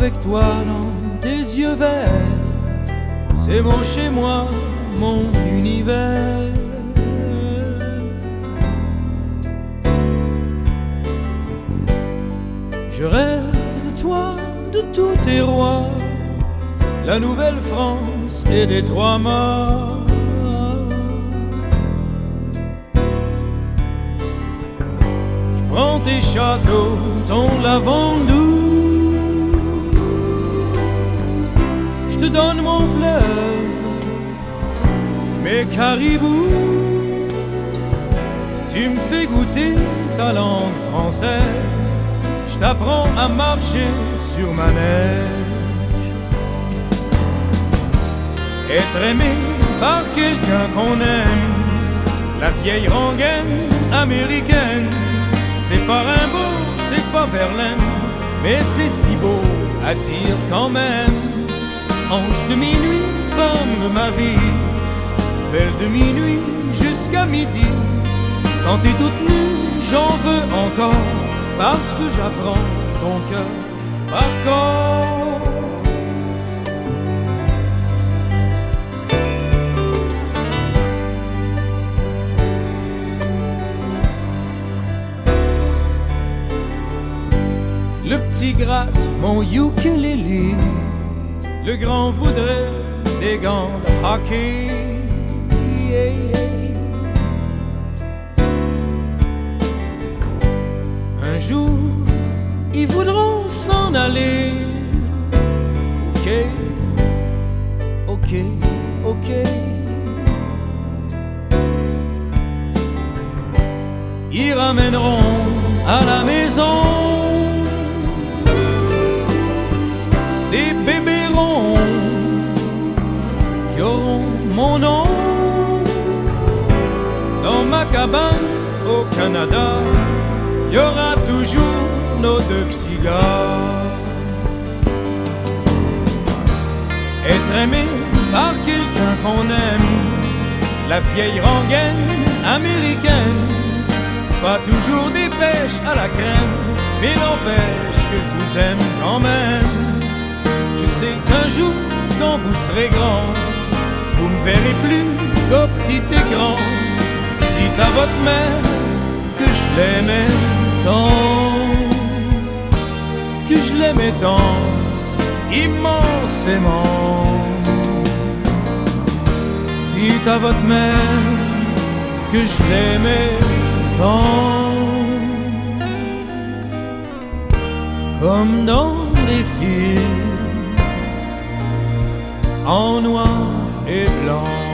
avec toi dans tes yeux verts, c'est mon chez moi, mon univers. Je rêve de toi, de tous tes rois, la Nouvelle-France et des Trois-Mâts. Je prends tes châteaux, ton lavandou, je te donne mon fleuve, mes caribous. Tu me fais goûter ta langue française, je t'apprends à marcher sur ma neige. Être aimé par quelqu'un qu'on aime, la vieille rengaine américaine, c'est pas Rimbaud, c'est pas Verlaine, mais c'est si beau à dire quand même. Ange de minuit, femme de ma vie, belle de minuit jusqu'à midi. Quand t'es toute nue, j'en veux encore, parce que j'apprends ton cœur par corps. Le petit gratte mon ukulélé, le grand voudrait des gants de hockey. Yeah, yeah. Un jour, ils voudront s'en aller. Ok, ok, ok. Ils ramèneront à la maison des bébés ronds qui auront mon nom. Dans ma cabane au Canada, il y aura toujours nos deux petits gars. Être aimé par quelqu'un qu'on aime, la vieille rengaine américaine, c'est pas toujours des pêches à la crème, mais n'empêche que je vous aime quand même. Je sais qu'un jour, quand vous serez grand, vous me verrez plus qu'au petit écran. Dites à votre mère que je l'aimais tant, que je l'aimais tant, immensément. Dites à votre mère que je l'aimais tant, comme dans les films en noir et blanc.